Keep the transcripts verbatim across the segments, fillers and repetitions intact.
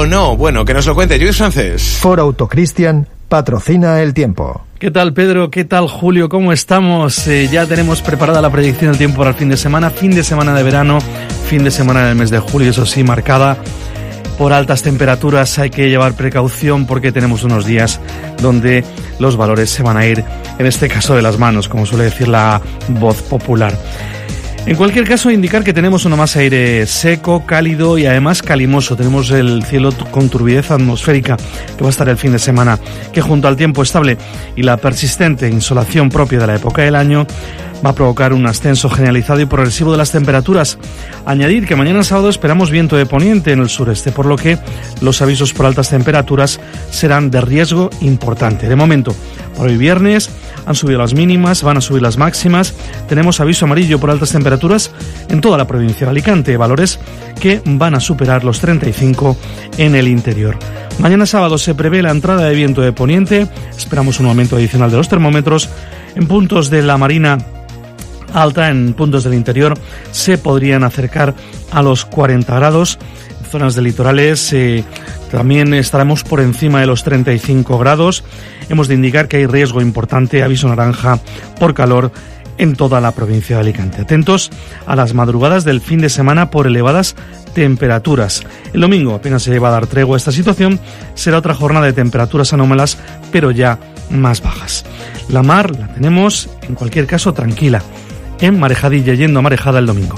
o no? Bueno, que nos lo cuente Lluís Francés. Ford Autocristian patrocina el tiempo. ¿Qué tal, Pedro? ¿Qué tal, Julio? ¿Cómo estamos? Eh, ya tenemos preparada la predicción del tiempo para el fin de semana. Fin de semana de verano, fin de semana del mes de julio, eso sí, marcada por altas temperaturas. Hay que llevar precaución porque tenemos unos días donde los valores se van a ir, en este caso, de las manos, como suele decir la voz popular. En cualquier caso, indicar que tenemos una masa de aire seco, cálido y además calimoso. Tenemos el cielo con turbidez atmosférica que va a estar el fin de semana, que junto al tiempo estable y la persistente insolación propia de la época del año va a provocar un ascenso generalizado y progresivo de las temperaturas. Añadir que mañana sábado esperamos viento de poniente en el sureste, por lo que los avisos por altas temperaturas serán de riesgo importante. De momento, para hoy viernes han subido las mínimas, van a subir las máximas. Tenemos aviso amarillo por altas temperaturas en toda la provincia de Alicante, valores que van a superar los treinta y cinco en el interior. Mañana sábado se prevé la entrada de viento de poniente, esperamos un aumento adicional de los termómetros. En puntos de la Marina Alta, en puntos del interior, se podrían acercar a los cuarenta grados. En zonas de litorales eh, también estaremos por encima de los treinta y cinco grados. Hemos de indicar que hay riesgo importante, aviso naranja por calor en toda la provincia de Alicante. Atentos a las madrugadas del fin de semana por elevadas temperaturas. El domingo apenas se va a dar tregua a esta situación. Será otra jornada de temperaturas anómalas, pero ya más bajas. La mar la tenemos, en cualquier caso, tranquila, en Marejadilla, yendo a Marejada el domingo.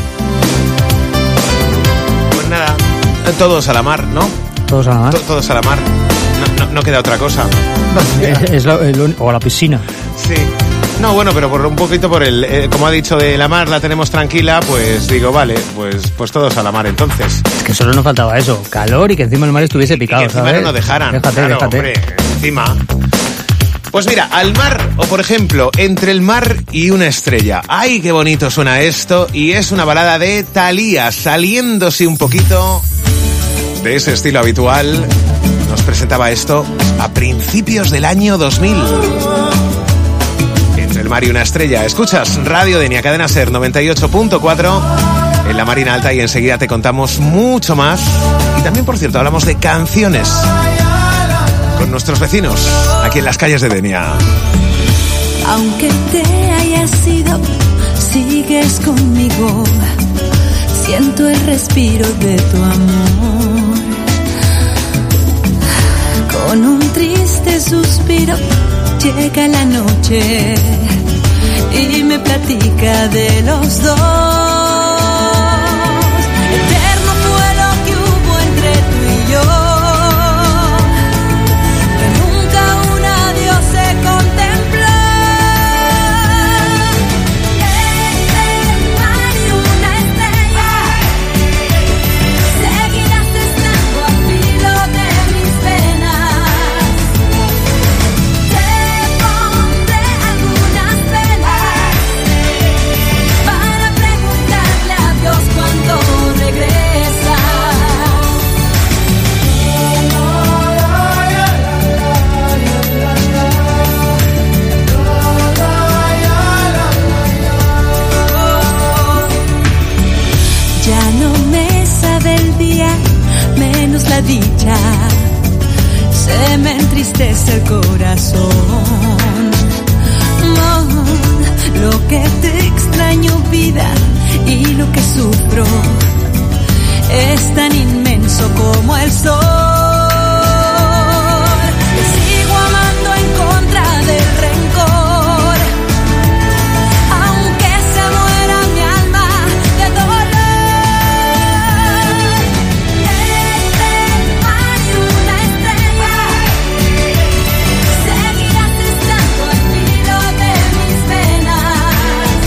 Pues nada, todos a la mar, ¿no? Todos a la mar. To- todos a la mar. No, no, no queda otra cosa. Es, es lo, el, o a la piscina. Sí. No, bueno, pero por un poquito por el... Eh, como ha dicho, de la mar la tenemos tranquila, pues digo, vale, pues pues todos a la mar entonces. Es que solo nos faltaba eso, calor y que encima el mar estuviese picado, y que encima ¿sabes? no nos dejaran. Déjate, claro, déjate. hombre, encima... Pues mira, al mar, o por ejemplo, entre el mar y una estrella. ¡Ay, qué bonito suena esto! Y es una balada de Thalía, saliéndose un poquito de ese estilo habitual. Nos presentaba esto a principios del año dos mil. Entre el mar y una estrella. Escuchas Radio Denia, Cadena Ser noventa y ocho punto cuatro en la Marina Alta, y enseguida te contamos mucho más. Y también, por cierto, hablamos de canciones con nuestros vecinos aquí en las calles de Denia. Aunque te hayas ido, sigues conmigo. Siento el respiro de tu amor. Con un triste suspiro llega la noche y me platica de los dos. Eterno fue lo que hubo entre tú y yo. La dicha se me entristece el corazón. Oh, lo que te extraño, vida, y lo que sufro es tan inmenso como el sol.